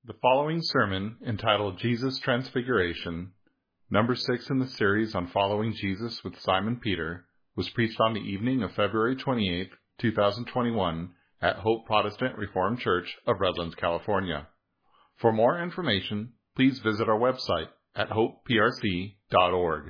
The following sermon, entitled Jesus Transfiguration, number 6 in the series on following Jesus with Simon Peter, was preached on the evening of February 28, 2021 at Hope Protestant Reformed Church of Redlands, California. For more information, please visit our website at hopeprc.org.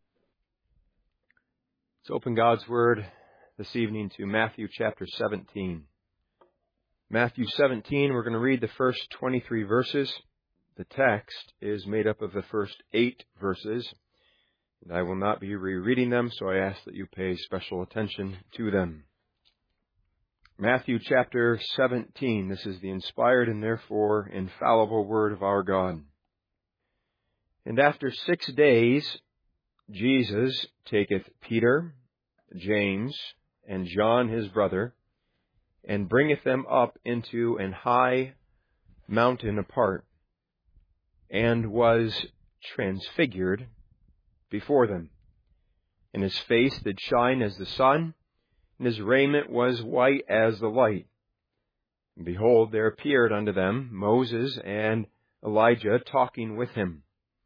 Let's open God's Word this evening to Matthew chapter 17. Matthew 17, we're going to read the first 23 verses. The text is made up of the first 8 verses, and I will not be rereading them, so I ask that you pay special attention to them. Matthew chapter 17, this is the inspired and therefore infallible Word of our God. And after 6 days, Jesus taketh Peter, James, and John his brother, and bringeth them up into an high mountain apart, and was transfigured before them. And his face did shine as the sun, and his raiment was white as the light. And behold, there appeared unto them Moses and Elijah talking with him.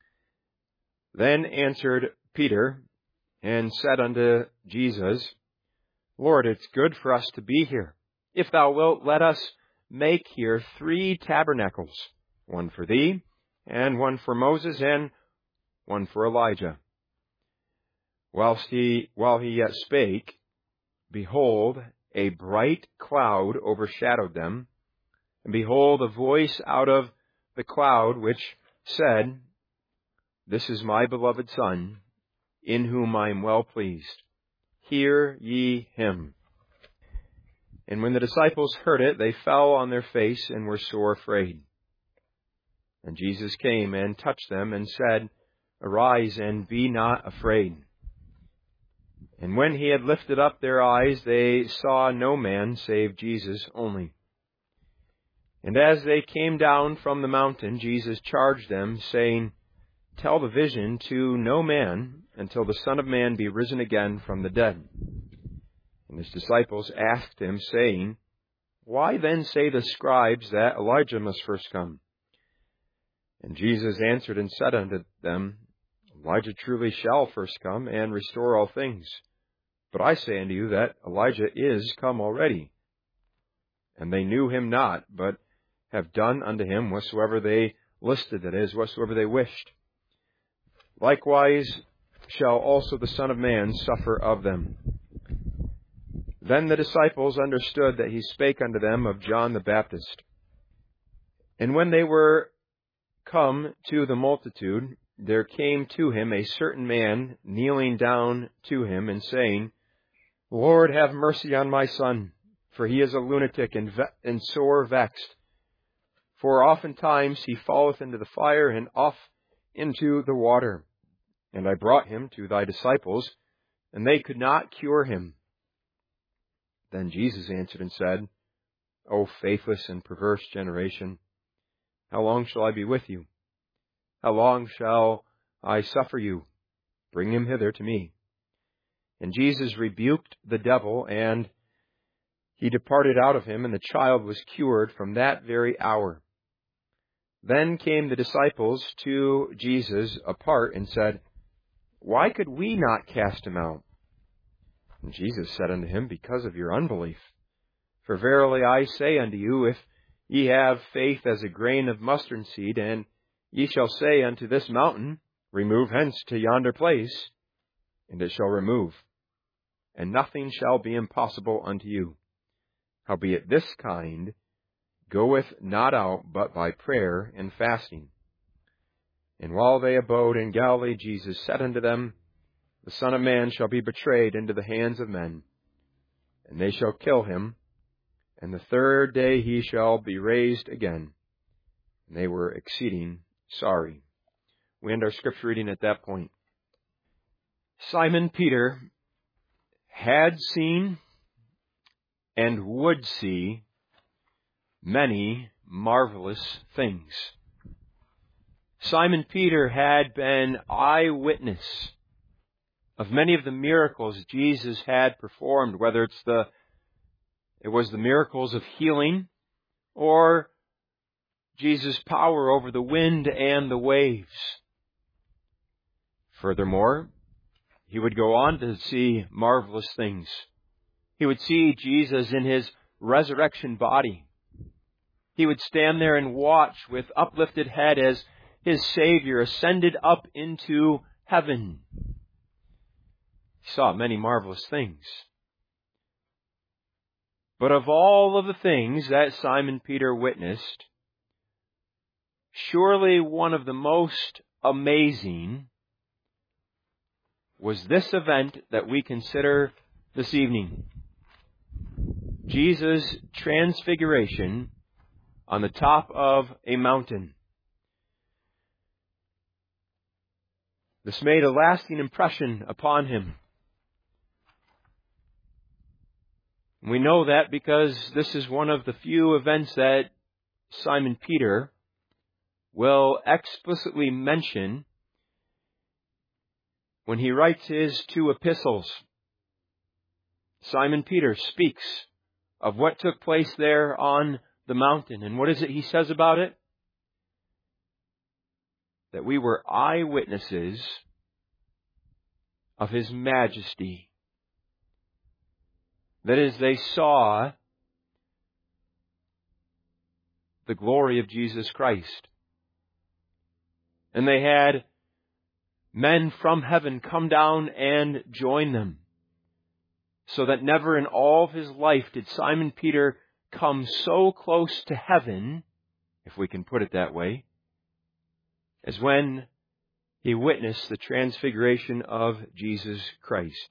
Then answered Peter, and said unto Jesus, Lord, it's good for us to be here. If thou wilt, let us make here 3 tabernacles, one for thee, and one for Moses, and one for Elijah. While he yet spake, behold, a bright cloud overshadowed them, and behold, a voice out of the cloud which said, This is my beloved Son, in whom I am well pleased. Hear ye him. And when the disciples heard it, they fell on their face and were sore afraid. And Jesus came and touched them and said, Arise and be not afraid. And when he had lifted up their eyes, they saw no man save Jesus only. And as they came down from the mountain, Jesus charged them, saying, Tell the vision to no man until the Son of Man be risen again from the dead. And his disciples asked him, saying, Why then say the scribes that Elijah must first come? And Jesus answered and said unto them, Elijah truly shall first come and restore all things. But I say unto you that Elijah is come already. And they knew him not, but have done unto him whatsoever they listed, that is, whatsoever they wished. Likewise shall also the Son of Man suffer of them. Then the disciples understood that he spake unto them of John the Baptist. And when they were come to the multitude, there came to him a certain man, kneeling down to him, and saying, Lord, have mercy on my son, for he is a lunatic and sore vexed. For oftentimes he falleth into the fire, and oft into the water. And I brought him to thy disciples, and they could not cure him. Then Jesus answered and said, O faithless and perverse generation, how long shall I be with you? How long shall I suffer you? Bring him hither to me. And Jesus rebuked the devil, and he departed out of him, and the child was cured from that very hour. Then came the disciples to Jesus apart and said, Why could we not cast him out? And Jesus said unto him, Because of your unbelief. For verily I say unto you, if ye have faith as a grain of mustard seed, and ye shall say unto this mountain, Remove hence to yonder place, and it shall remove, and nothing shall be impossible unto you. Howbeit this kind goeth not out but by prayer and fasting. And while they abode in Galilee, Jesus said unto them, The Son of Man shall be betrayed into the hands of men, and they shall kill him, and the 3rd day he shall be raised again. And they were exceeding sorry. We end our scripture reading at that point. Simon Peter had seen and would see many marvelous things. Simon Peter had been eyewitness of many of the miracles Jesus had performed, whether it was the miracles of healing, or Jesus' power over the wind and the waves. Furthermore, he would go on to see marvelous things. He would see Jesus in his resurrection body. He would stand there and watch with uplifted head as his Savior ascended up into heaven. He saw many marvelous things. But of all of the things that Simon Peter witnessed, surely one of the most amazing was this event that we consider this evening. Jesus' transfiguration on the top of a mountain. This made a lasting impression upon him. We know that because this is one of the few events that Simon Peter will explicitly mention when he writes his two epistles. Simon Peter speaks of what took place there on the mountain. And what is it he says about it? That we were eyewitnesses of His majesty. That is, they saw the glory of Jesus Christ. And they had men from heaven come down and join them. So that never in all of his life did Simon Peter come so close to heaven, if we can put it that way, as when he witnessed the transfiguration of Jesus Christ.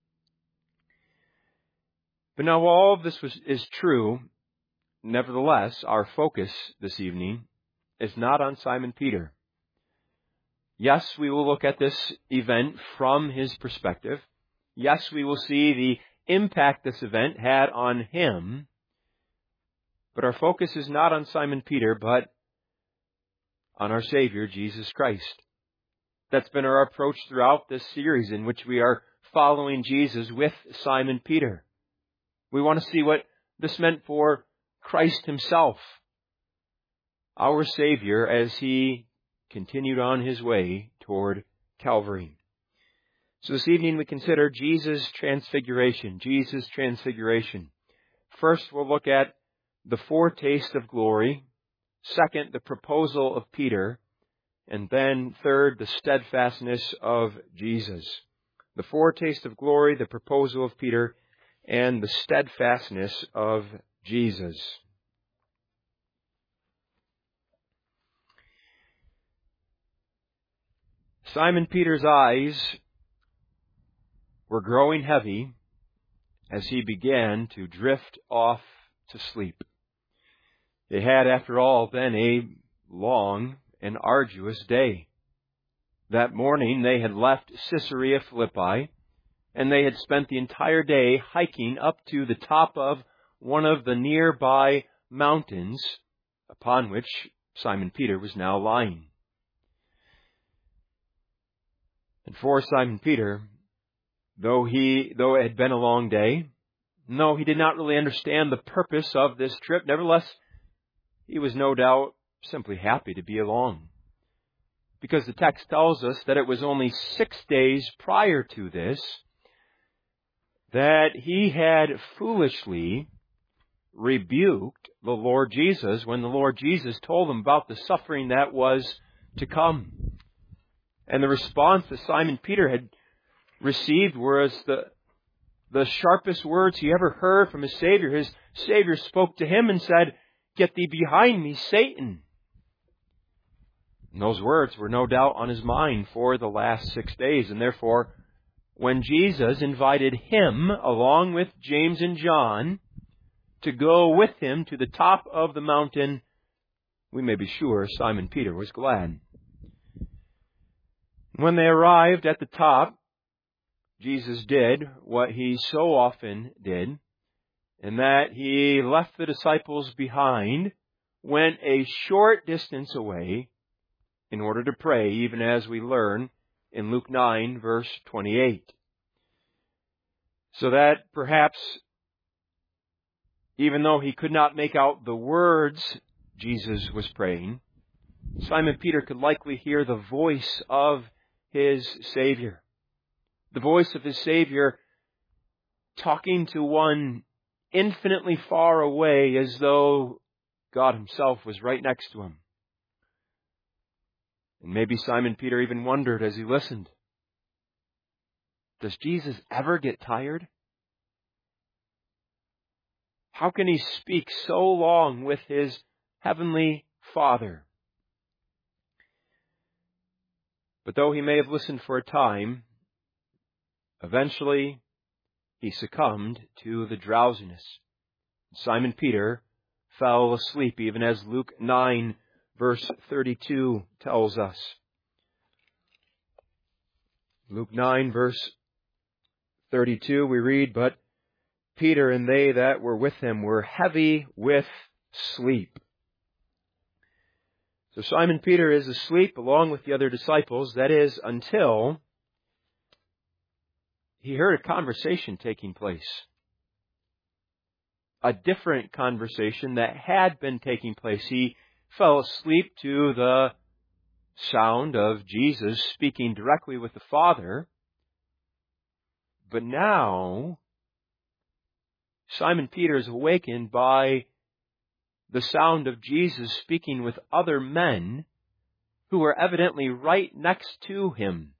But now all of this is true. Nevertheless, our focus this evening is not on Simon Peter. Yes, we will look at this event from his perspective. Yes, we will see the impact this event had on him. But our focus is not on Simon Peter, but on our Savior, Jesus Christ. That's been our approach throughout this series in which we are following Jesus with Simon Peter. We want to see what this meant for Christ himself, our Savior, as he continued on his way toward Calvary. So this evening we consider Jesus' transfiguration. Jesus' transfiguration. First, we'll look at the foretaste of glory. Second, the proposal of Peter. And then third, the steadfastness of Jesus. The foretaste of glory, the proposal of Peter, and the steadfastness of Jesus. Simon Peter's eyes were growing heavy as he began to drift off to sleep. It had, after all, been a long and arduous day. That morning they had left Caesarea Philippi, and they had spent the entire day hiking up to the top of one of the nearby mountains upon which Simon Peter was now lying. And for Simon Peter, though it had been a long day, no, he did not really understand the purpose of this trip. Nevertheless, he was no doubt simply happy to be along. Because the text tells us that it was only 6 days prior to this that he had foolishly rebuked the Lord Jesus when the Lord Jesus told him about the suffering that was to come. And the response that Simon Peter had received was the sharpest words he ever heard from his Savior. His Savior spoke to him and said, "Get thee behind me, Satan." And those words were no doubt on his mind for the last 6 days. And therefore, when Jesus invited him, along with James and John, to go with him to the top of the mountain, we may be sure Simon Peter was glad. When they arrived at the top, Jesus did what he so often did, in that he left the disciples behind, went a short distance away in order to pray, even as we learn in Luke 9, verse 28. So that perhaps, even though he could not make out the words Jesus was praying, Simon Peter could likely hear the voice of his Savior. The voice of his Savior talking to one infinitely far away, as though God himself was right next to him. And maybe Simon Peter even wondered as he listened, does Jesus ever get tired? How can he speak so long with his heavenly Father? But though he may have listened for a time, eventually he succumbed to the drowsiness. Simon Peter fell asleep, even as Luke 9, verse 32 tells us. Luke 9, verse 32, we read, "But Peter and they that were with him were heavy with sleep." So Simon Peter is asleep along with the other disciples, that is, until he heard a conversation taking place. A different conversation that had been taking place. He fell asleep to the sound of Jesus speaking directly with the Father. But now, Simon Peter is awakened by the sound of Jesus speaking with other men who were evidently right next to him.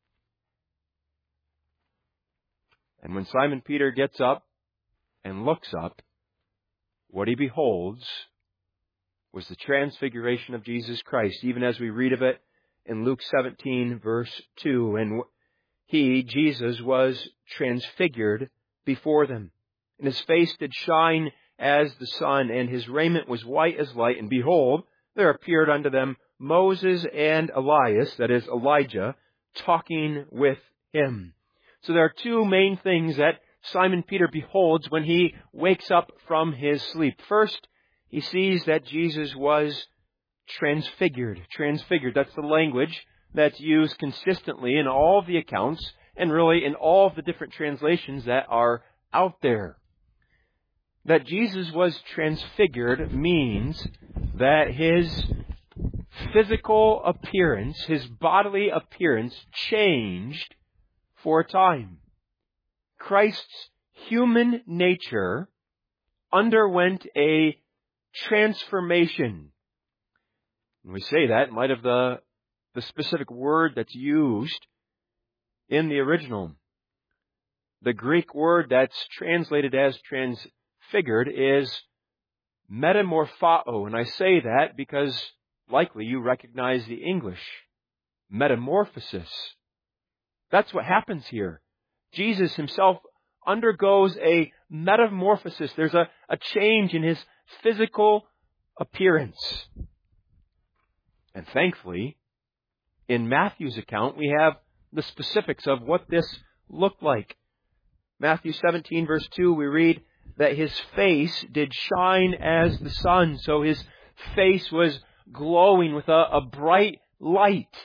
And when Simon Peter gets up and looks up, what he beholds was the transfiguration of Jesus Christ, even as we read of it in Luke 17, verse 2. And he, Jesus, was transfigured before them. And his face did shine as the sun, and his raiment was white as light. And behold, there appeared unto them Moses and Elias, that is, Elijah, talking with him. So there are two main things that Simon Peter beholds when he wakes up from his sleep. First, he sees that Jesus was transfigured. Transfigured, that's the language that's used consistently in all of the accounts and really in all of the different translations that are out there. That Jesus was transfigured means that his physical appearance, his bodily appearance, changed for a time. Christ's human nature underwent a transformation. And we say that in light of the specific word that's used in the original. The Greek word that's translated as transfigured is metamorphao. And I say that because likely you recognize the English metamorphosis. That's what happens here. Jesus himself undergoes a metamorphosis. There's a change in his physical appearance. And thankfully, in Matthew's account, we have the specifics of what this looked like. Matthew 17, verse 2, we read that his face did shine as the sun. So his face was glowing with a bright light.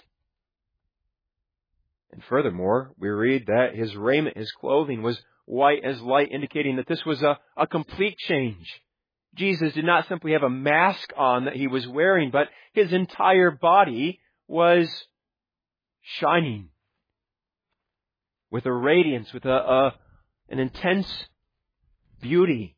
And furthermore, we read that his raiment, his clothing, was white as light, indicating that this was a complete change. Jesus did not simply have a mask on that he was wearing, but his entire body was shining with a radiance, with an intense beauty.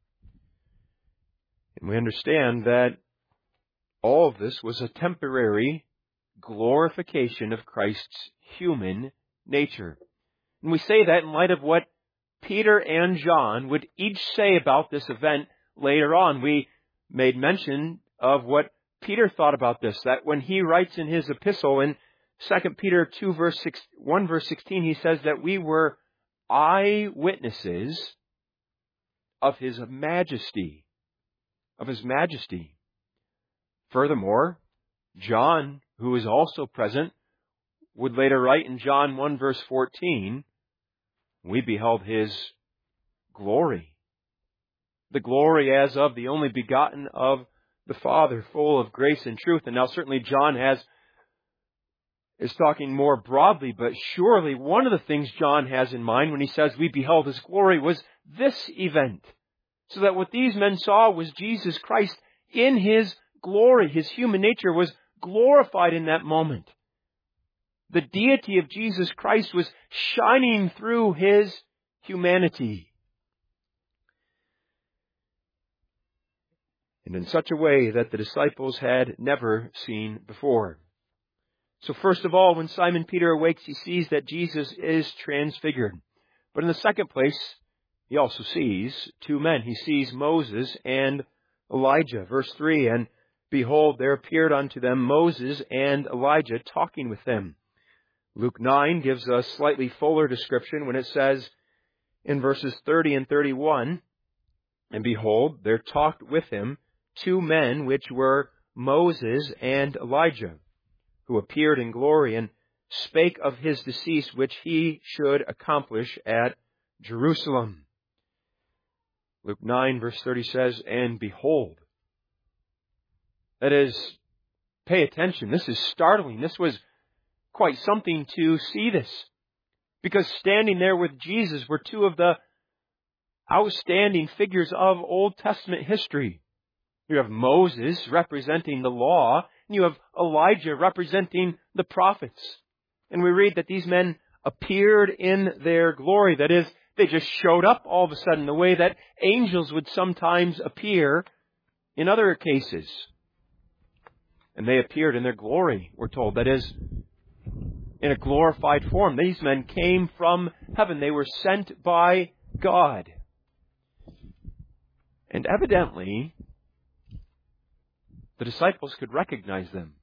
And we understand that all of this was a temporary glorification of Christ's human nature. And we say that in light of what Peter and John would each say about this event later on. We made mention of what Peter thought about this, that when he writes in his epistle in 2 Peter 1 verse 16, he says that we were eyewitnesses of his majesty. Of his majesty. Furthermore, John, who is also present, would later write in John 1 verse 14, we beheld his glory. The glory as of the only begotten of the Father, full of grace and truth. And now certainly John is talking more broadly, but surely one of the things John has in mind when he says we beheld his glory was this event. So that what these men saw was Jesus Christ in his glory, His human nature, was glorified in that moment. The deity of Jesus Christ was shining through His humanity. And in such a way that the disciples had never seen before. So first of all, when Simon Peter awakes, he sees that Jesus is transfigured. But in the second place, he also sees two men. He sees Moses and Elijah. Verse 3, and behold, there appeared unto them Moses and Elijah talking with them. Luke 9 gives a slightly fuller description when it says in verses 30 and 31, and behold, there talked with him two men which were Moses and Elijah, who appeared in glory and spake of his decease, which he should accomplish at Jerusalem. Luke 9 verse 30 says, and behold. That is, pay attention. This is startling. This was quite something to see this. Because standing there with Jesus were two of the outstanding figures of Old Testament history. You have Moses representing the law, and you have Elijah representing the prophets. And we read that these men appeared in their glory. That is, they just showed up all of a sudden, the way that angels would sometimes appear in other cases. And they appeared in their glory, we're told. That is, in a glorified form. These men came from heaven. They were sent by God. And evidently, the disciples could recognize them.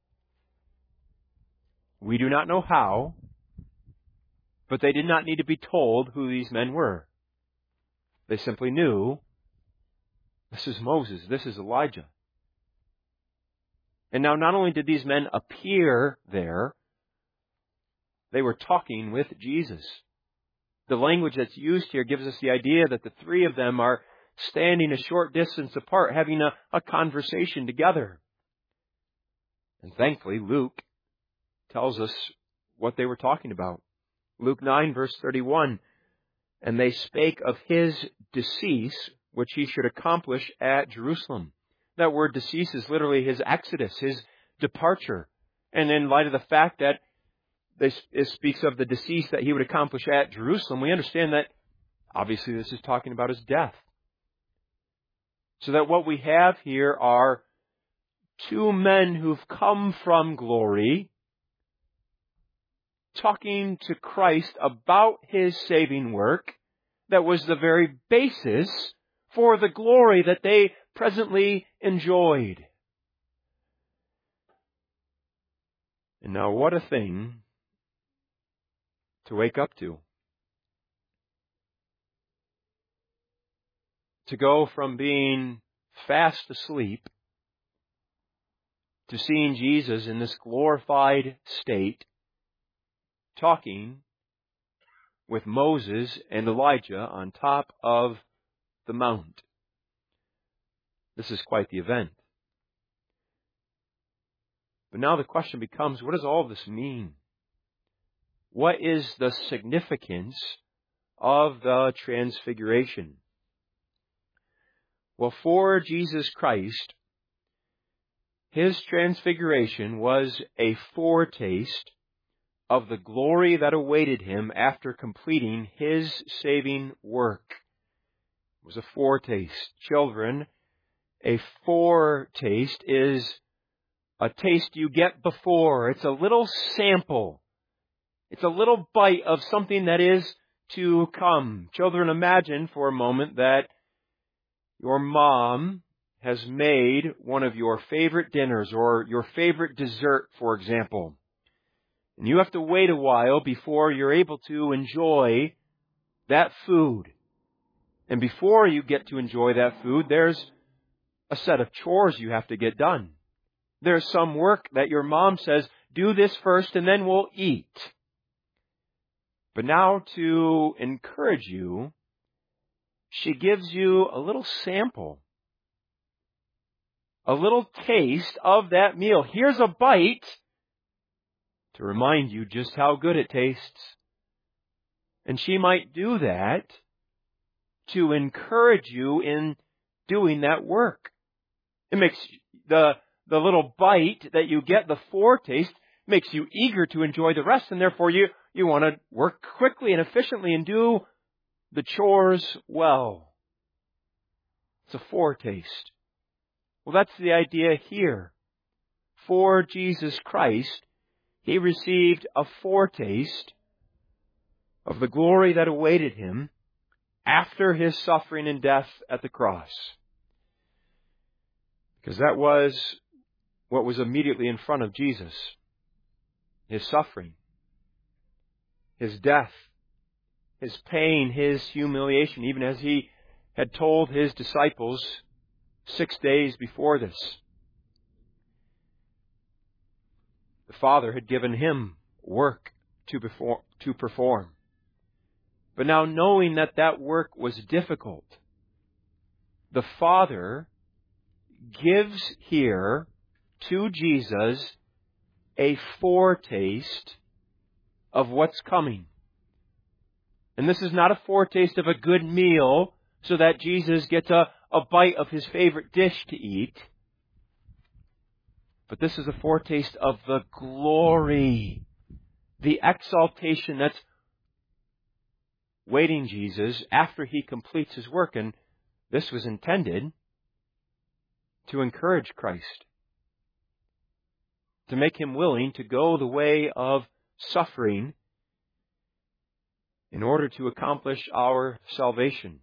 We do not know how, but they did not need to be told who these men were. They simply knew, this is Moses, this is Elijah. And now not only did these men appear there, they were talking with Jesus. The language that's used here gives us the idea that the three of them are standing a short distance apart, having a conversation together. And thankfully, Luke tells us what they were talking about. Luke 9, verse 31, and they spake of his decease, which he should accomplish at Jerusalem. That word decease is literally his exodus, his departure. And in light of the fact that it speaks of the decease that he would accomplish at Jerusalem, we understand that obviously this is talking about his death. So that what we have here are two men who've come from glory, talking to Christ about his saving work that was the very basis for the glory that they presently enjoyed. And now what a thing to wake up to. To go from being fast asleep to seeing Jesus in this glorified state, talking with Moses and Elijah on top of the mount. This is quite the event. But now the question becomes, what does all this mean? What is the significance of the transfiguration? Well, for Jesus Christ, his transfiguration was a foretaste of the glory that awaited him after completing his saving work. It was a foretaste. Children, a foretaste is a taste you get before. It's a little sample. It's a little bite of something that is to come. Children, imagine for a moment that your mom has made one of your favorite dinners or your favorite dessert, for example. And you have to wait a while before you're able to enjoy that food. And before you get to enjoy that food, there's a set of chores you have to get done. There's some work that your mom says, do this first and then we'll eat. But now to encourage you, she gives you a little sample, a little taste of that meal. Here's a bite to remind you just how good it tastes. And she might do that to encourage you in doing that work. It makes the little bite that you get, the foretaste, makes you eager to enjoy the rest, and therefore you want to work quickly and efficiently and do the chores well. It's a foretaste. Well, that's the idea here. For Jesus Christ, He received a foretaste of the glory that awaited Him after His suffering and death at the cross. Because that was what was immediately in front of Jesus. His suffering, His death, His pain, His humiliation, even as He had told His disciples 6 days before this. The Father had given Him work to perform. But now, knowing that that work was difficult, the Father gives here to Jesus a foretaste of what's coming. And this is not a foretaste of a good meal so that Jesus gets a bite of His favorite dish to eat. But this is a foretaste of the glory, the exaltation that's waiting Jesus after He completes His work. And this was intended to encourage Christ, to make Him willing to go the way of suffering in order to accomplish our salvation.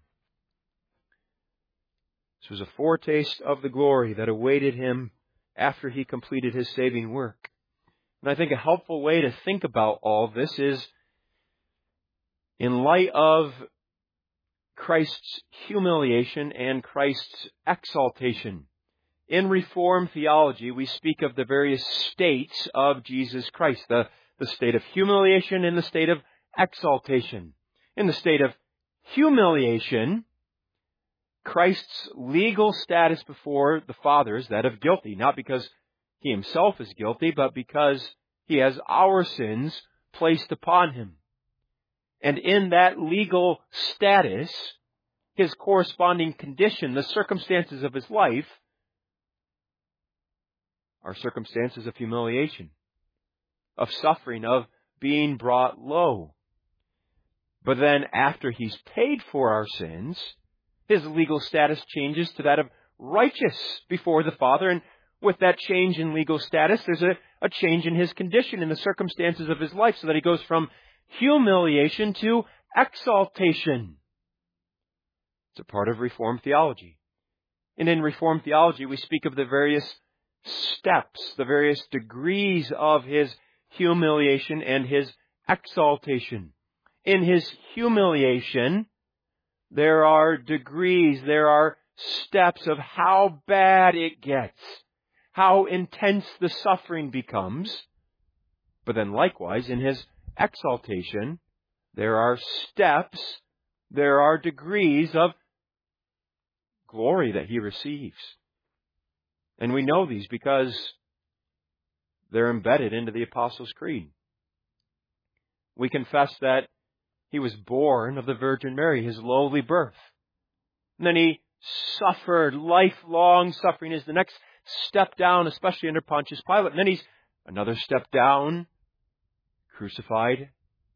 This was a foretaste of the glory that awaited Him after He completed His saving work. And I think a helpful way to think about all this is in light of Christ's humiliation and Christ's exaltation. In Reformed theology, we speak of the various states of Jesus Christ, the state of humiliation and the state of exaltation. In the state of humiliation, Christ's legal status before the Father is that of guilty, not because He Himself is guilty, but because He has our sins placed upon Him. And in that legal status, His corresponding condition, the circumstances of His life, are circumstances of humiliation, of suffering, of being brought low. But then after He's paid for our sins, His legal status changes to that of righteous before the Father. And with that change in legal status, there's a change in His condition, in the circumstances of His life, so that He goes from humiliation to exaltation. It's a part of Reformed theology. And in Reformed theology, we speak of the various steps, the various degrees of His humiliation and His exaltation. In His humiliation, there are degrees, there are steps of how bad it gets, how intense the suffering becomes. But then likewise, in His exaltation, there are steps, there are degrees of glory that He receives. And we know these because they're embedded into the Apostles' Creed. We confess that He was born of the Virgin Mary, His lowly birth. And then He suffered. Lifelong suffering is the next step down, especially under Pontius Pilate. And then He's another step down, crucified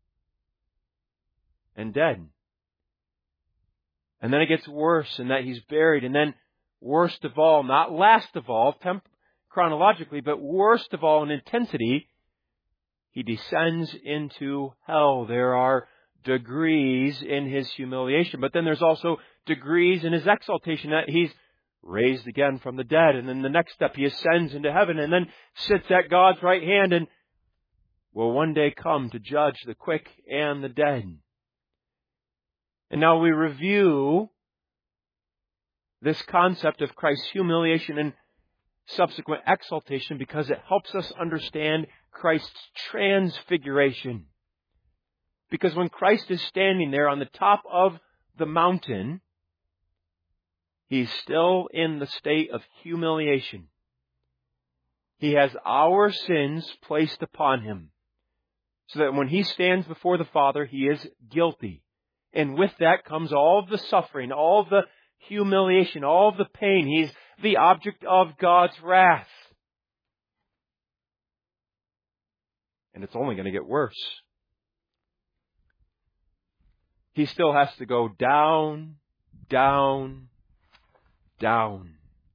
and dead. And then it gets worse in that He's buried. And then worst of all, not last of all, chronologically, but worst of all in intensity, He descends into hell. There are degrees in His humiliation, but then there's also degrees in His exaltation, that He's raised again from the dead, and then the next step He ascends into heaven and then sits at God's right hand and will one day come to judge the quick and the dead. And now we review this concept of Christ's humiliation and subsequent exaltation because it helps us understand Christ's transfiguration. Because when Christ is standing there on the top of the mountain, He's still in the state of humiliation. He has our sins placed upon Him, so that when He stands before the Father, He is guilty. And with that comes all of the suffering, all of the humiliation, all of the pain. He's the object of God's wrath. And it's only going to get worse. He still has to go down, down, down.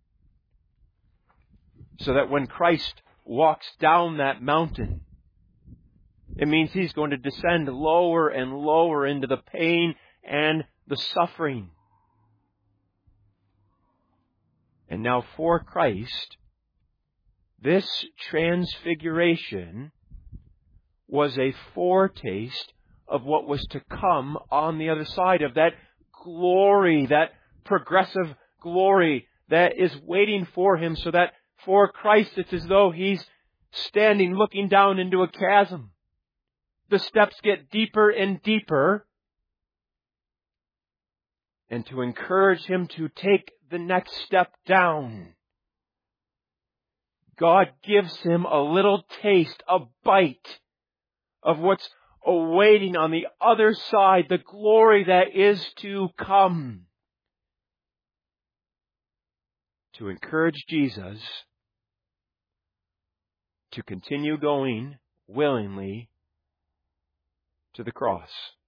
So that when Christ walks down that mountain, it means He's going to descend lower and lower into the pain and the suffering. And now for Christ, this transfiguration was a foretaste of what was to come on the other side of that glory, that progressive glory that is waiting for Him, so that for Christ it's as though He's standing looking down into a chasm. The steps get deeper and deeper. And to encourage Him to take the next step down, God gives Him a little taste, a bite of what's awaiting on the other side, the glory that is to come. To encourage Jesus to continue going willingly to the cross.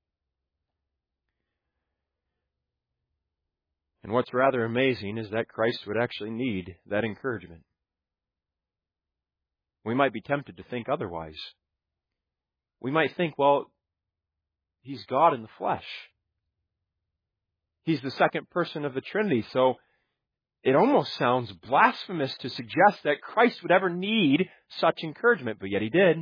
And what's rather amazing is that Christ would actually need that encouragement. We might be tempted to think otherwise. We might think, well, He's God in the flesh. He's the second person of the Trinity, so it almost sounds blasphemous to suggest that Christ would ever need such encouragement, but yet He did.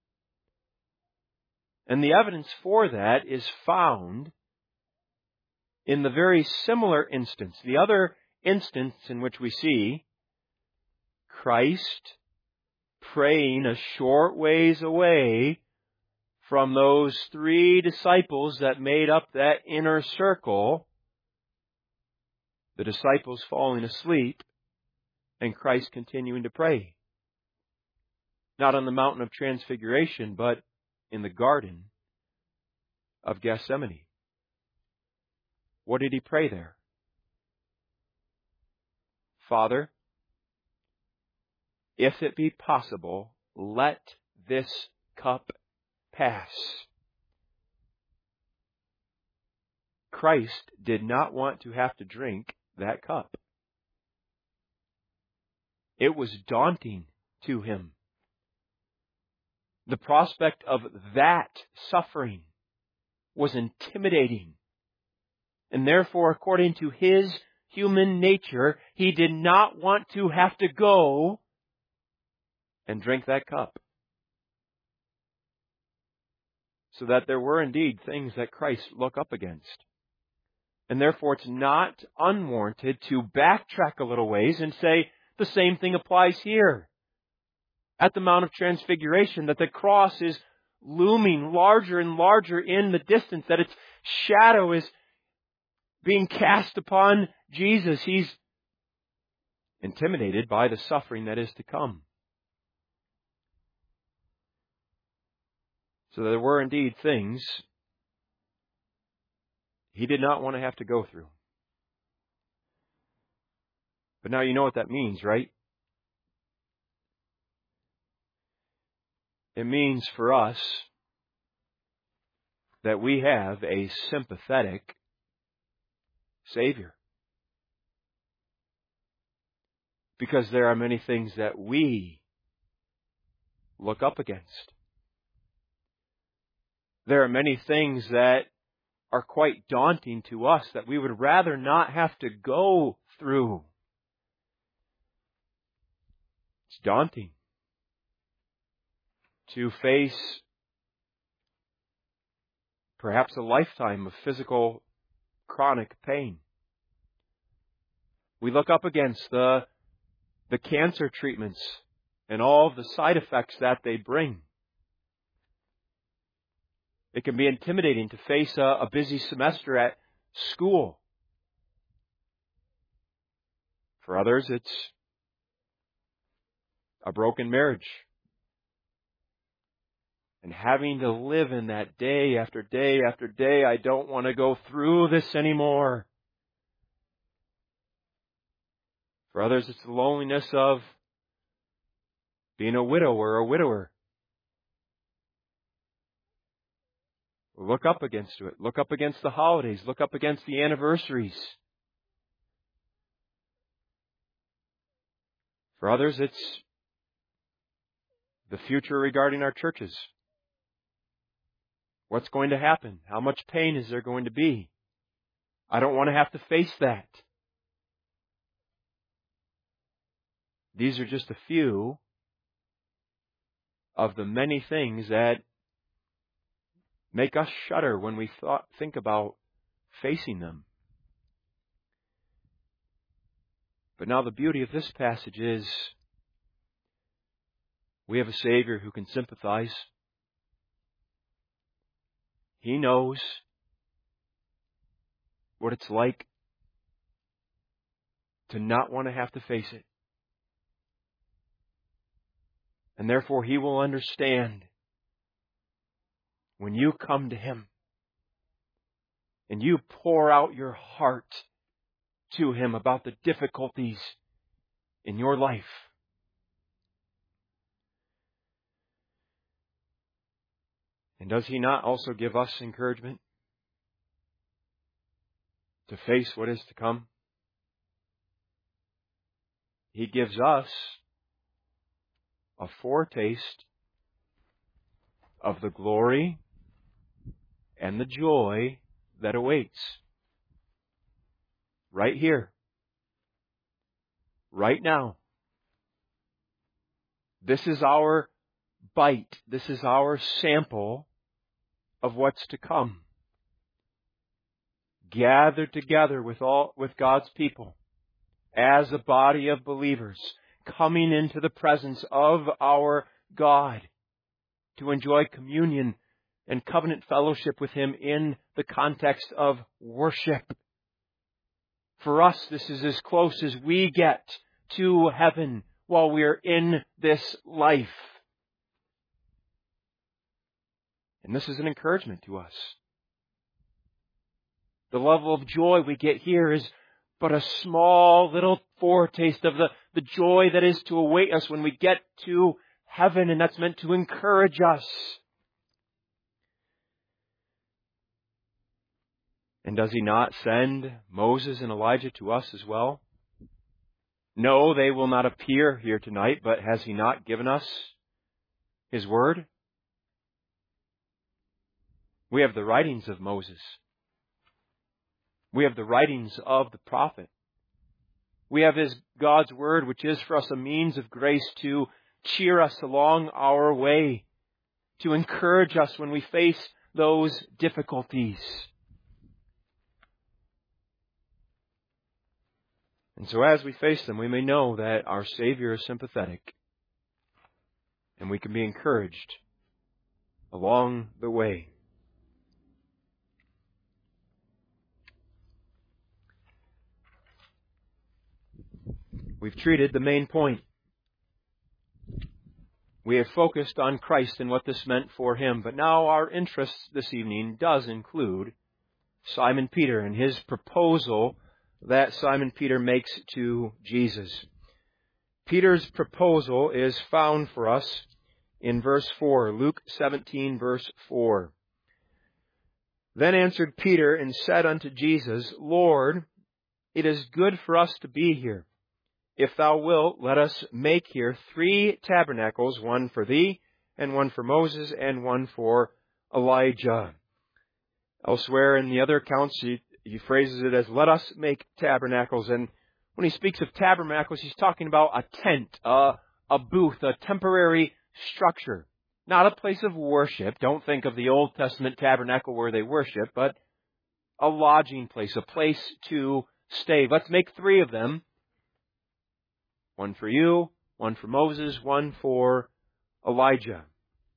And the evidence for that is found in the very similar instance, the other instance in which we see Christ praying a short ways away from those 3 disciples that made up that inner circle, the disciples falling asleep, and Christ continuing to pray. Not on the mountain of transfiguration, but in the Garden of Gethsemane. What did He pray there? Father, if it be possible, let this cup pass. Christ did not want to have to drink that cup. It was daunting to Him. The prospect of that suffering was intimidating. And therefore, according to His human nature, He did not want to have to go and drink that cup. So that there were indeed things that Christ looked up against. And therefore, it's not unwarranted to backtrack a little ways and say the same thing applies here. At the Mount of Transfiguration, that the cross is looming larger and larger in the distance, that its shadow is being cast upon Jesus. He's intimidated by the suffering that is to come. So there were indeed things He did not want to have to go through. But now you know what that means, right? It means for us that we have a sympathetic Savior. Because there are many things that we look up against. There are many things that are quite daunting to us that we would rather not have to go through. It's daunting to face perhaps a lifetime of physical chronic pain. We look up against the cancer treatments and all of the side effects that they bring. It can be intimidating to face a busy semester at school. For others, it's a broken marriage. And having to live in that day after day after day, I don't want to go through this anymore. For others, it's the loneliness of being a widow or a widower. Look up against it. Look up against the holidays. Look up against the anniversaries. For others, it's the future regarding our churches. What's going to happen? How much pain is there going to be? I don't want to have to face that. These are just a few of the many things that make us shudder when we think about facing them. But now the beauty of this passage is we have a Savior who can sympathize. He knows what it's like to not want to have to face it. And therefore He will understand when you come to Him and you pour out your heart to Him about the difficulties in your life. And does He not also give us encouragement to face what is to come? He gives us a foretaste of the glory and the joy that awaits. Right here. Right now. This is our bite. This is our sample of what's to come. Gathered together with God's people as a body of believers, coming into the presence of our God to enjoy communion and covenant fellowship with Him in the context of worship. For us, this is as close as we get to heaven while we are in this life. And this is an encouragement to us. The level of joy we get here is but a small little foretaste of the joy that is to await us when we get to heaven, and that's meant to encourage us. And does He not send Moses and Elijah to us as well? No, they will not appear here tonight, but has He not given us His Word? We have the writings of Moses. We have the writings of the prophet. We have God's Word, which is for us a means of grace to cheer us along our way, to encourage us when we face those difficulties. And so as we face them, we may know that our Savior is sympathetic, and we can be encouraged along the way. We've treated the main point. We have focused on Christ and what this meant for Him. But now our interest this evening does include Simon Peter and his proposal that Simon Peter makes to Jesus. Peter's proposal is found for us in verse 4, Luke 17, verse 4. Then answered Peter and said unto Jesus, Lord, it is good for us to be here. If thou wilt, let us make here 3 tabernacles, one for thee, and one for Moses, and one for Elijah. Elsewhere in the other accounts, he phrases it as, let us make tabernacles. And when he speaks of tabernacles, he's talking about a tent, a booth, a temporary structure. Not a place of worship. Don't think of the Old Testament tabernacle where they worship, but a lodging place, a place to stay. Let's make 3 of them. One for you, one for Moses, one for Elijah.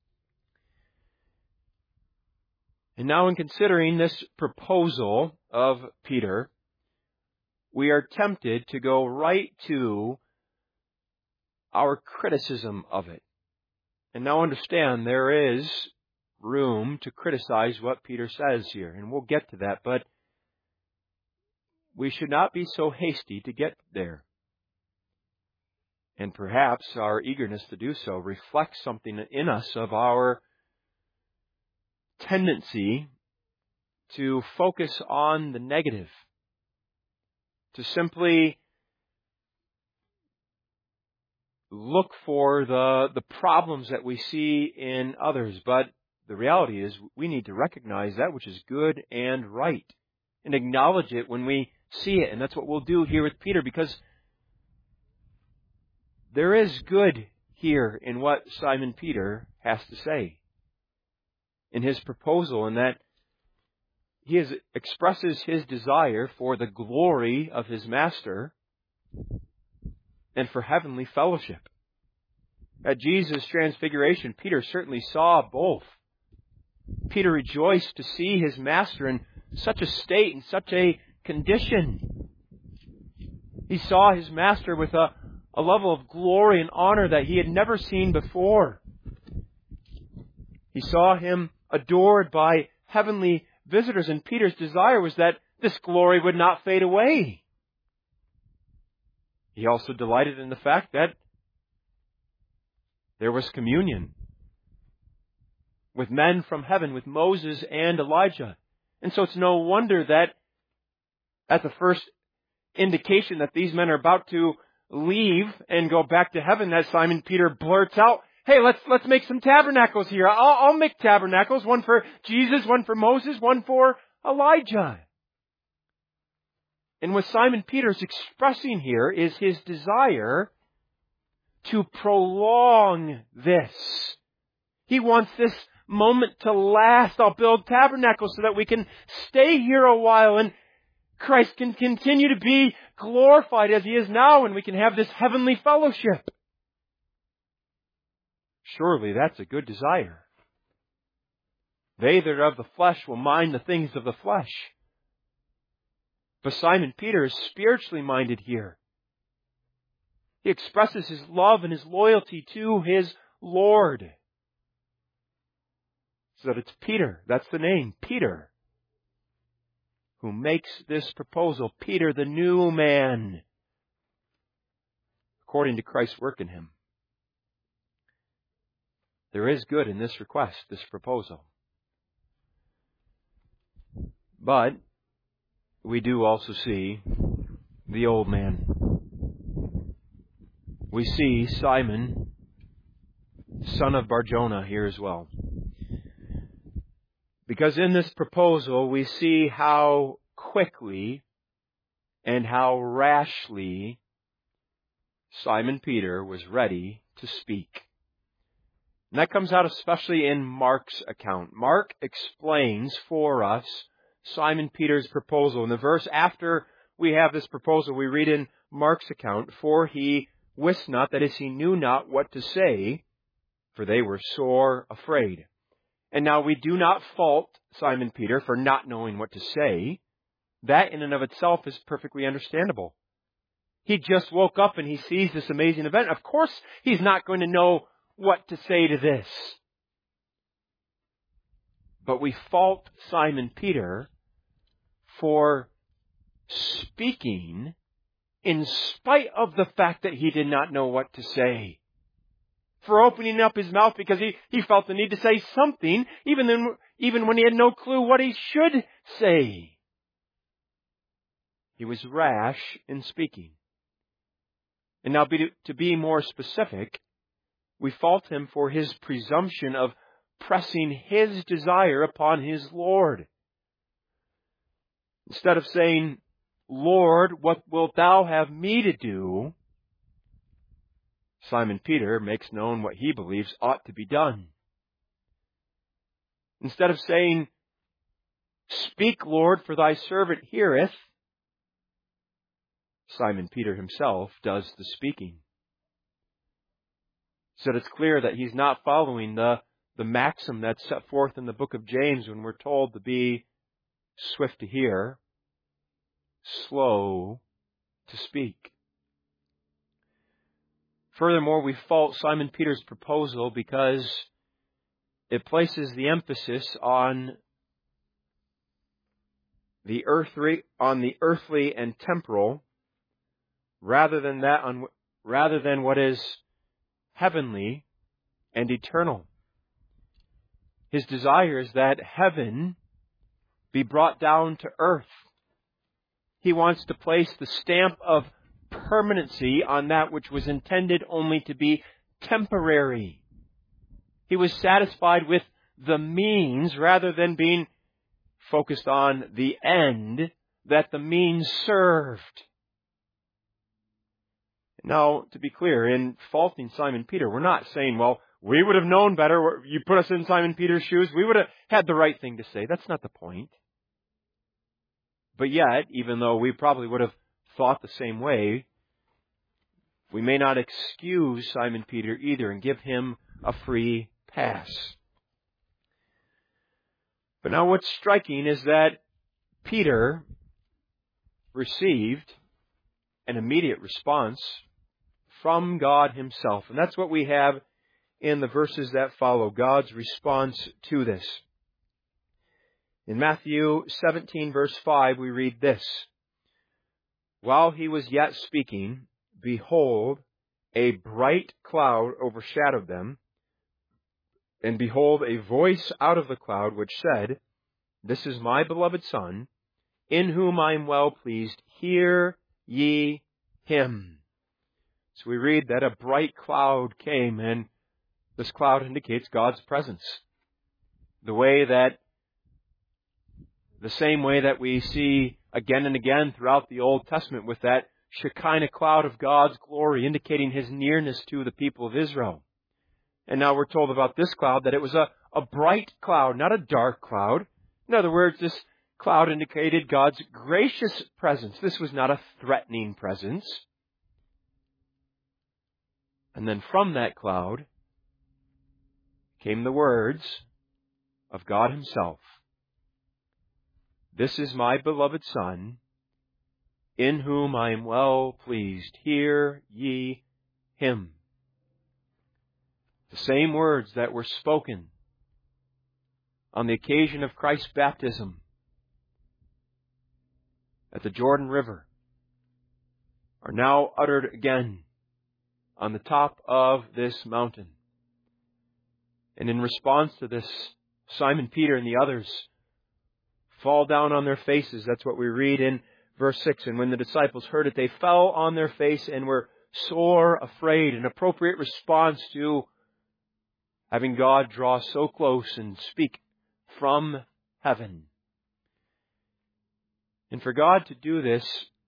And now in considering this proposal of Peter, we are tempted to go right to our criticism of it. And now understand there is room to criticize what Peter says here, and we'll get to that, but we should not be so hasty to get there. And perhaps our eagerness to do so reflects something in us of our tendency to focus on the negative, to simply look for the problems that we see in others. But the reality is we need to recognize that which is good and right and acknowledge it when we see it. And that's what we'll do here with Peter, because there is good here in what Simon Peter has to say in his proposal, and that he expresses his desire for the glory of his master and for heavenly fellowship. At Jesus' transfiguration, Peter certainly saw both. Peter rejoiced to see his master in such a state, in such a condition. He saw his master with a level of glory and honor that he had never seen before. He saw him adored by heavenly visitors, and Peter's desire was that this glory would not fade away. He also delighted in the fact that there was communion with men from heaven, with Moses and Elijah. And so it's no wonder that at the first indication that these men are about to leave and go back to heaven, that Simon Peter blurts out, "Hey, let's make some tabernacles here. I'll make tabernacles, one for Jesus, one for Moses, one for Elijah." And what Simon Peter is expressing here is his desire to prolong this. He wants this moment to last. I'll build tabernacles so that we can stay here a while and Christ can continue to be glorified as He is now, and we can have this heavenly fellowship. Surely that's a good desire. They that are of the flesh will mind the things of the flesh. But Simon Peter is spiritually minded here. He expresses his love and his loyalty to his Lord. So that it's Peter, that's the name, Peter, who makes this proposal. Peter, the new man, according to Christ's work in him. There is good in this request, this proposal. But we do also see the old man. We see Simon, son of Barjona, here as well. Because in this proposal we see how quickly and how rashly Simon Peter was ready to speak. And that comes out especially in Mark's account. Mark explains for us Simon Peter's proposal. In the verse after we have this proposal, we read in Mark's account, "For he wist not," that is, he knew not what to say, for they were sore afraid. And now we do not fault Simon Peter for not knowing what to say. That in and of itself is perfectly understandable. He just woke up and he sees this amazing event. Of course he's not going to know what to say to this. But we fault Simon Peter for speaking in spite of the fact that he did not know what to say. For opening up his mouth because he felt the need to say something, even when he had no clue what he should say. He was rash in speaking. And now to be more specific, we fault him for his presumption of pressing his desire upon his Lord. Instead of saying, "Lord, what wilt thou have me to do?" Simon Peter makes known what he believes ought to be done. Instead of saying, "Speak, Lord, for thy servant heareth," Simon Peter himself does the speaking. So that it's clear that he's not following the maxim that's set forth in the book of James when we're told to be swift to hear, slow to speak. Furthermore, we fault Simon Peter's proposal because it places the emphasis on the earthly and temporal rather than rather than what is heavenly and eternal. His desire is that heaven be brought down to earth. He wants to place the stamp of permanency on that which was intended only to be temporary. He was satisfied with the means rather than being focused on the end that the means served. Now, to be clear, in faulting Simon Peter, we're not saying, well, we would have known better. You put us in Simon Peter's shoes, we would have had the right thing to say. That's not the point. But yet, even though we probably would have thought the same way, we may not excuse Simon Peter either and give him a free pass. But now what's striking is that Peter received an immediate response from God Himself. And that's what we have in the verses that follow, God's response to this. In Matthew 17, verse 5, we read this. While he was yet speaking, behold, a bright cloud overshadowed them, and behold, a voice out of the cloud which said, This is my beloved Son, in whom I am well pleased. Hear ye him. So we read that a bright cloud came, and this cloud indicates God's presence. The same way that we see again and again throughout the Old Testament with that Shekinah cloud of God's glory indicating His nearness to the people of Israel. And now we're told about this cloud that it was a bright cloud, not a dark cloud. In other words, this cloud indicated God's gracious presence. This was not a threatening presence. And then from that cloud came the words of God Himself. This is my beloved Son, in whom I am well pleased. Hear ye him. The same words that were spoken on the occasion of Christ's baptism at the Jordan River are now uttered again on the top of this mountain. And in response to this, Simon Peter and the others fall down on their faces. That's what we read in verse 6. And when the disciples heard it, they fell on their face and were sore afraid. An appropriate response to having God draw so close and speak from heaven. And for God to do this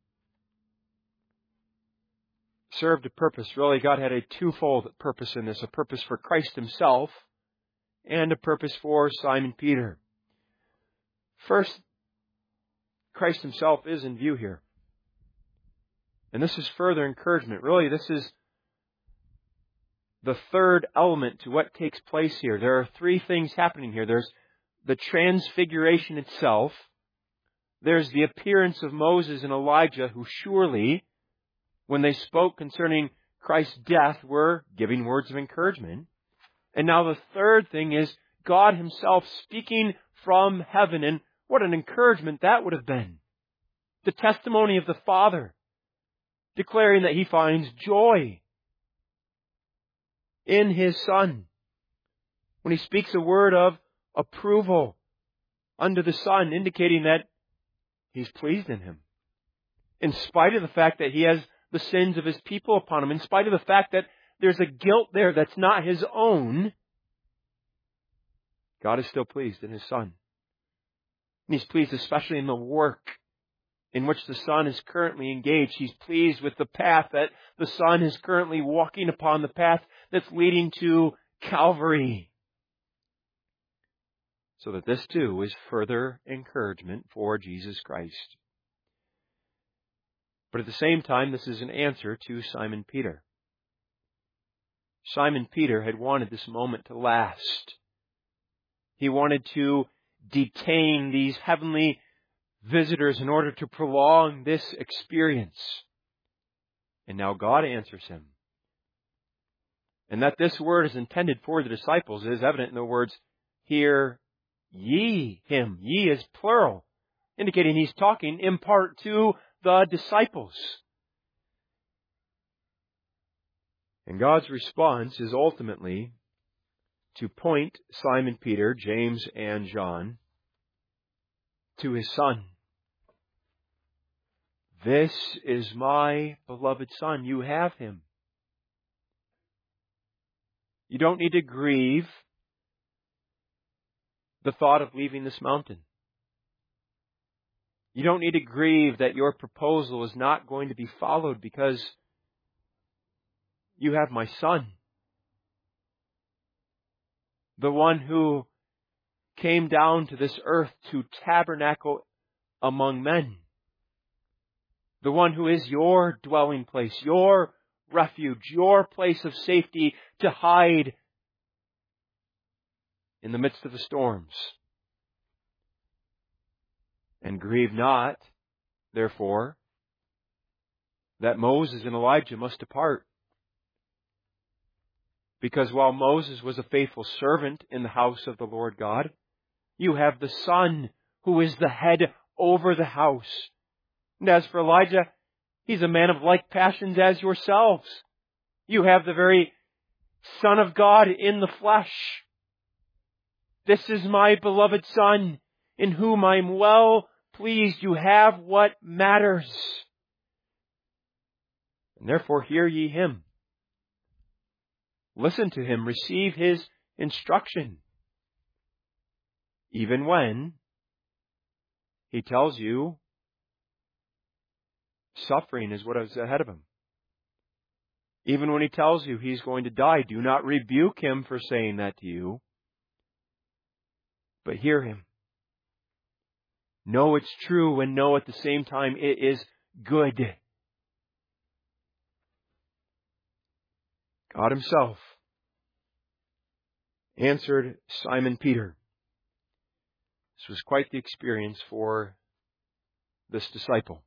served a purpose. Really, God had a twofold purpose in this. A purpose for Christ Himself and a purpose for Simon Peter. First, Christ Himself is in view here. And this is further encouragement. Really, this is the third element to what takes place here. There are three things happening here. There's the transfiguration itself. There's the appearance of Moses and Elijah, who surely, when they spoke concerning Christ's death, were giving words of encouragement. And now the third thing is God Himself speaking from heaven. And what an encouragement that would have been. The testimony of the Father, declaring that He finds joy in His Son. When He speaks a word of approval unto the Son, indicating that He's pleased in Him. In spite of the fact that He has the sins of His people upon Him, in spite of the fact that there's a guilt there that's not His own, God is still pleased in His Son. And He's pleased especially in the work in which the Son is currently engaged. He's pleased with the path that the Son is currently walking upon, the path that's leading to Calvary. So that this too is further encouragement for Jesus Christ. But at the same time, this is an answer to Simon Peter. Simon Peter had wanted this moment to last. He wanted to detain these heavenly visitors in order to prolong this experience. And now God answers him. And that this word is intended for the disciples is evident in the words, hear ye him. Ye is plural, indicating He's talking in part to the disciples. And God's response is ultimately to point Simon Peter, James, and John to His Son. This is my beloved Son. You have Him. You don't need to grieve the thought of leaving this mountain. You don't need to grieve that your proposal is not going to be followed because you have my Son. The one who came down to this earth to tabernacle among men. The one who is your dwelling place, your refuge, your place of safety to hide in the midst of the storms. And grieve not, therefore, that Moses and Elijah must depart. Because while Moses was a faithful servant in the house of the Lord God, you have the Son who is the head over the house. And as for Elijah, he's a man of like passions as yourselves. You have the very Son of God in the flesh. This is my beloved Son, in whom I am well pleased. You have what matters. And therefore hear ye Him. Listen to Him. Receive His instruction. Even when He tells you suffering is what is ahead of Him. Even when He tells you He's going to die, do not rebuke Him for saying that to you. But hear Him. Know it's true and know at the same time it is good. God Himself answered Simon Peter. This was quite the experience for this disciple.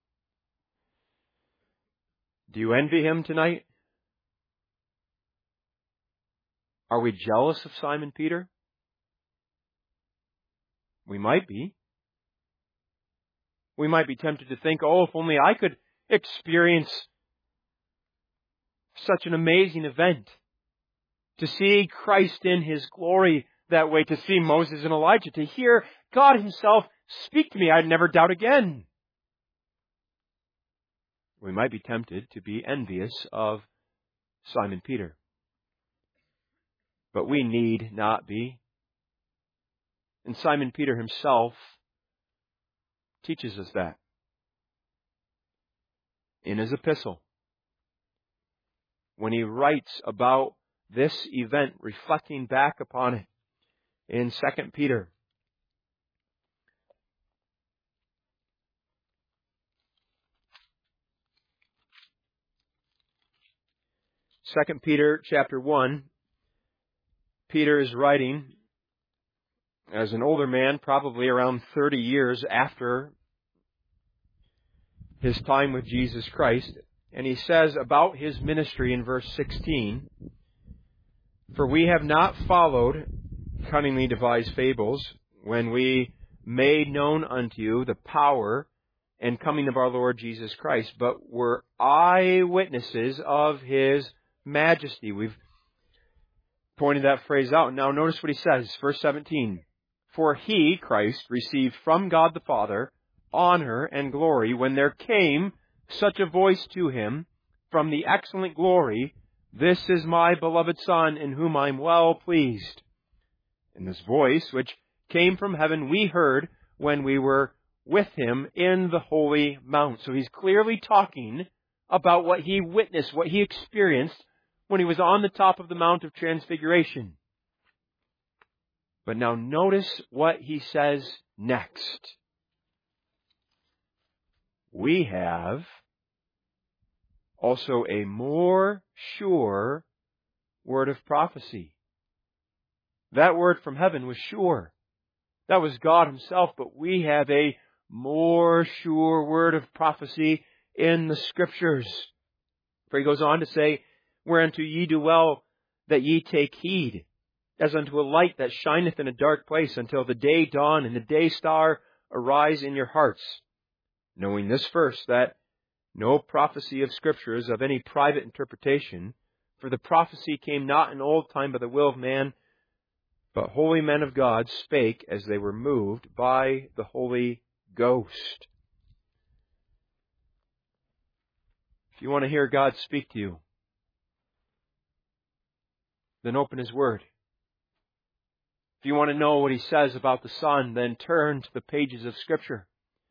Do you envy him tonight? Are we jealous of Simon Peter? We might be. We might be tempted to think, oh, if only I could experience such an amazing event. To see Christ in His glory that way, to see Moses and Elijah, to hear God Himself speak to me, I'd never doubt again. We might be tempted to be envious of Simon Peter. But we need not be. And Simon Peter himself teaches us that in his epistle. When he writes about this event, reflecting back upon it in 2 Peter. 2 Peter chapter 1, Peter is writing as an older man, probably around 30 years after his time with Jesus Christ. And he says about his ministry in verse 16, "For we have not followed cunningly devised fables when we made known unto you the power and coming of our Lord Jesus Christ, but were eyewitnesses of His majesty." We've pointed that phrase out. Now notice what he says, verse 17. "For He, Christ, received from God the Father honor and glory when there came such a voice to Him from the excellent glory, This is my beloved Son, in whom I am well pleased." And this voice, which came from heaven, we heard when we were with Him in the holy mount. So he's clearly talking about what he witnessed, what he experienced when he was on the top of the Mount of Transfiguration. But now notice what he says next. "We have also a more sure word of prophecy." That word from heaven was sure. That was God Himself, but we have a more sure word of prophecy in the Scriptures. For he goes on to say, "Whereunto ye do well that ye take heed, as unto a light that shineth in a dark place, until the day dawn and the day star arise in your hearts. Knowing this first, that no prophecy of Scripture is of any private interpretation, For the prophecy came not in old time by the will of man, but holy men of God spake as they were moved by the Holy Ghost. If you want to hear God speak to you, then open His Word. If you want to know what He says about the Son, then turn to the pages of Scripture.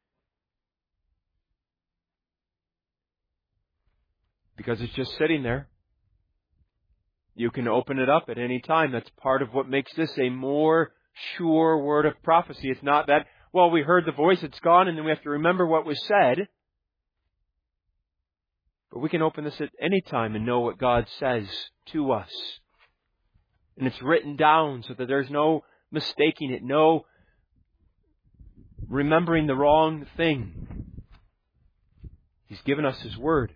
Because it's just sitting there. You can open it up at any time. That's part of what makes this a more sure word of prophecy. It's not that, well, we heard the voice, it's gone, and then we have to remember what was said. But we can open this at any time and know what God says to us. And it's written down so that there's no mistaking it, no remembering the wrong thing. He's given us His Word.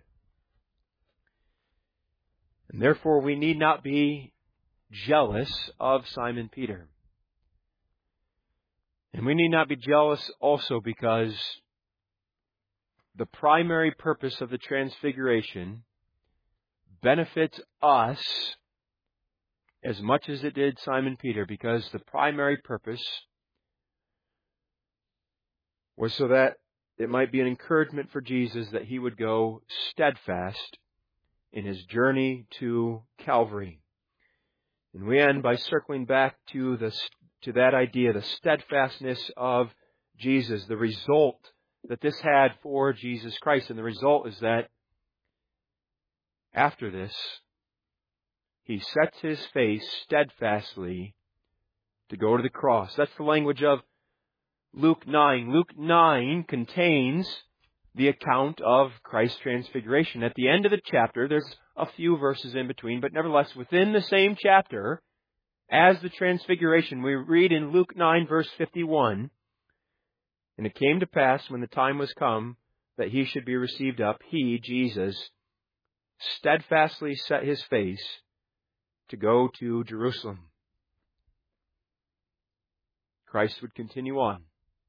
And therefore we need not be jealous of Simon Peter. And we need not be jealous also because the primary purpose of the Transfiguration benefits us as much as it did Simon Peter, because the primary purpose was so that it might be an encouragement for Jesus that He would go steadfast in His journey to Calvary. And we end by circling back to that idea, the steadfastness of Jesus, the result that this had for Jesus Christ. And the result is that after this, He sets His face steadfastly to go to the cross. That's the language of Luke 9. Luke 9 contains the account of Christ's transfiguration. At the end of the chapter, there's a few verses in between, but nevertheless, within the same chapter, as the transfiguration, we read in Luke 9, verse 51, "And it came to pass, when the time was come, that He should be received up, He, Jesus, steadfastly set His face to go to Jerusalem." Christ would continue on,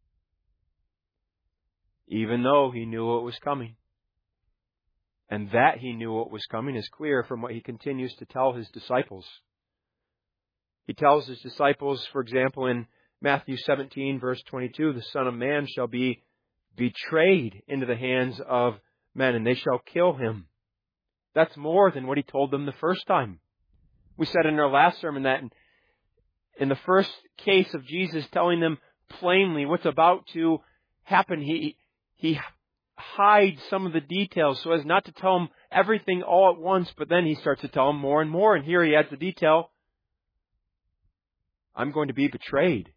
even though He knew what was coming. And that He knew what was coming is clear from what He continues to tell His disciples. He tells His disciples, for example, in Matthew 17, verse 22, "The Son of Man shall be betrayed into the hands of men, and they shall kill Him." That's more than what He told them the first time. We said in our last sermon that in the first case of Jesus telling them plainly what's about to happen, He hides some of the details so as not to tell them everything all at once, but then He starts to tell them more and more. And here He adds the detail, "I'm going to be betrayed."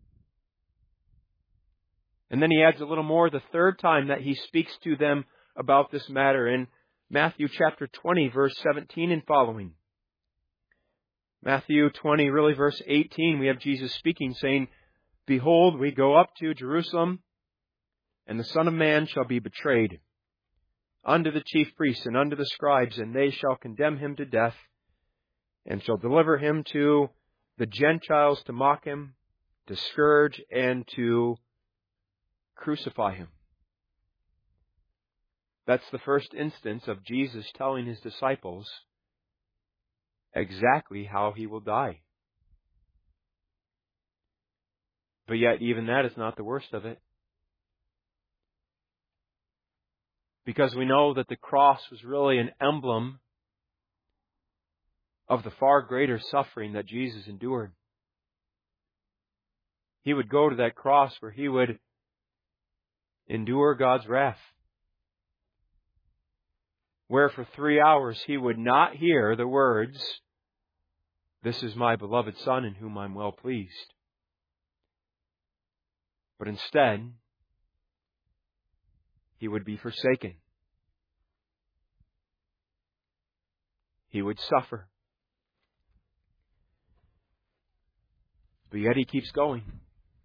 And then He adds a little more the third time that He speaks to them about this matter in Matthew chapter 20, verse 17 and following. Matthew 20, really verse 18, we have Jesus speaking, saying, "Behold, we go up to Jerusalem, and the Son of Man shall be betrayed unto the chief priests and unto the scribes, and they shall condemn Him to death, and shall deliver Him to the Gentiles to mock Him, to scourge, and to crucify Him." That's the first instance of Jesus telling His disciples exactly how He will die. But yet, even that is not the worst of it. Because we know that the cross was really an emblem of the far greater suffering that Jesus endured. He would go to that cross where He would endure God's wrath, where for 3 hours He would not hear the words, "This is my beloved Son in whom I'm well pleased." But instead, He would be forsaken. He would suffer. But yet He keeps going.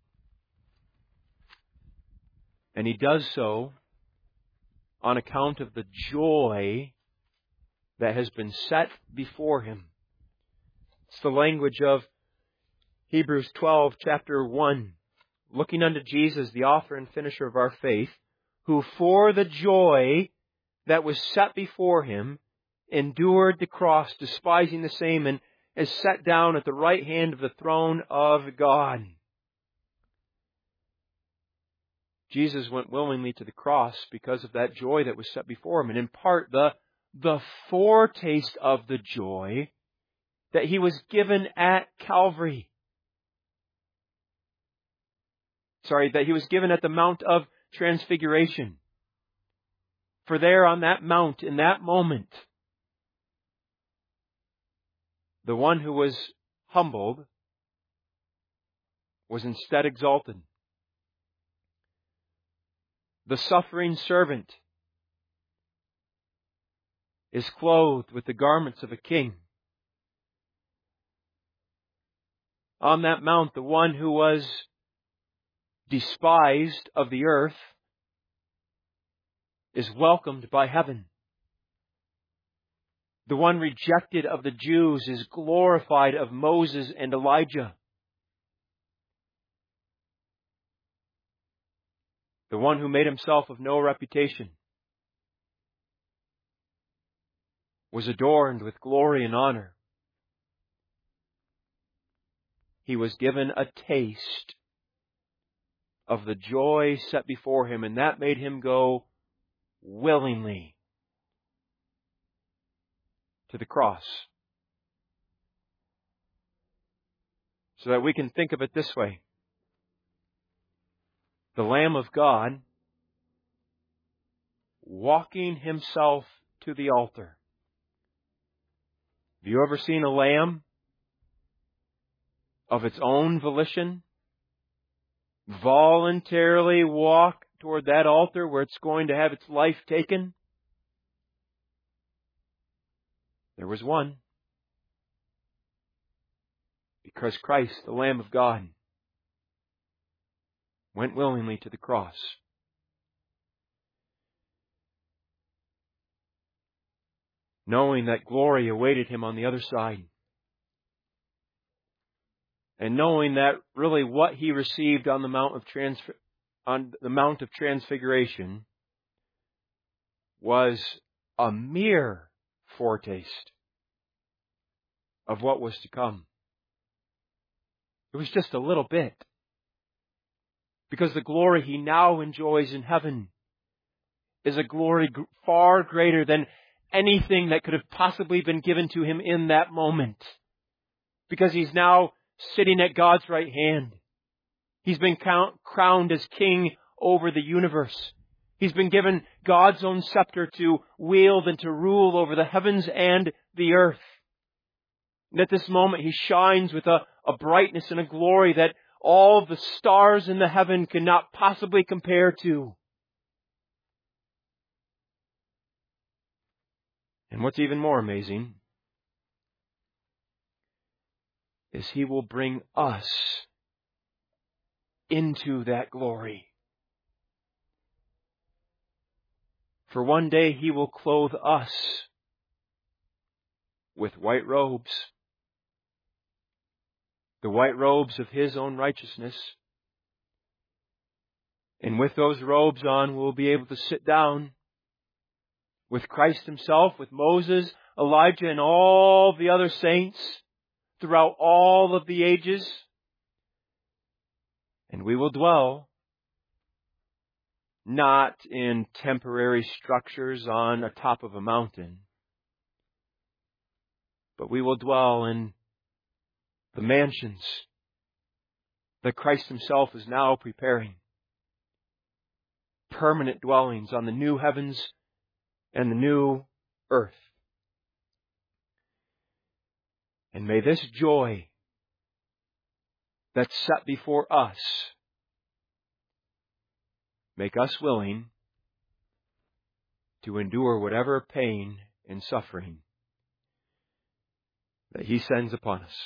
And He does so on account of the joy that has been set before Him. It's the language of Hebrews 12, chapter 1. "Looking unto Jesus, the author and finisher of our faith, who for the joy that was set before Him endured the cross, despising the same, and is set down at the right hand of the throne of God. Jesus went willingly to the cross because of that joy that was set before him, and in part the foretaste of the joy that he was given at Calvary. That he was given at the Mount of Transfiguration. For there on that mount, in that moment, the one who was humbled was instead exalted. The suffering servant is clothed with the garments of a king. On that mount, the one who was despised of the earth is welcomed by heaven. The one rejected of the Jews is glorified of Moses and Elijah. The one who made himself of no reputation was adorned with glory and honor. He was given a taste of the joy set before him, and that made him go willingly to the cross. So that we can think of it this way. The Lamb of God walking himself to the altar. Have you ever seen a lamb of its own volition voluntarily walk toward that altar where it's going to have its life taken? There was one. Because Christ, the Lamb of God, went willingly to the cross. Knowing that glory awaited him on the other side. And knowing that really what he received on the Mount of Transfiguration was a mere foretaste of what was to come. It was just a little bit. Because the glory he now enjoys in heaven is a glory far greater than anything that could have possibly been given to him in that moment. Because he's now sitting at God's right hand. He's been crowned as king over the universe. He's been given God's own scepter to wield and to rule over the heavens and the earth. And at this moment he shines with a brightness and a glory that all the stars in the heaven cannot possibly compare to. And what's even more amazing is he will bring us into that glory. For one day he will clothe us with white robes. The white robes of his own righteousness. And with those robes on, we'll be able to sit down with Christ himself, with Moses, Elijah, and all the other saints throughout all of the ages. And we will dwell not in temporary structures on the top of a mountain, but we will dwell in the mansions that Christ himself is now preparing. Permanent dwellings on the new heavens and the new earth. And may this joy that's set before us make us willing to endure whatever pain and suffering that he sends upon us.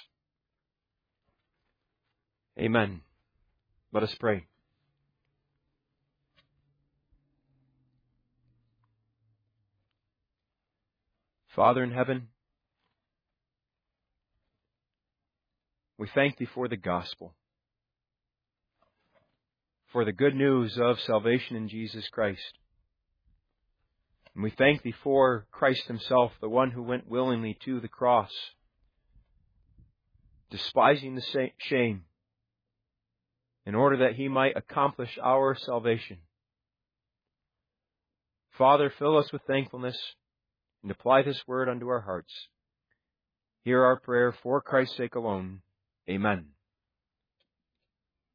Amen. Let us pray. Father in heaven, we thank thee for the gospel, for the good news of salvation in Jesus Christ. And we thank Thee for Christ Himself, the one who went willingly to the cross, despising the shame, in order that He might accomplish our salvation. Father, fill us with thankfulness and apply this word unto our hearts. Hear our prayer for Christ's sake alone. Amen.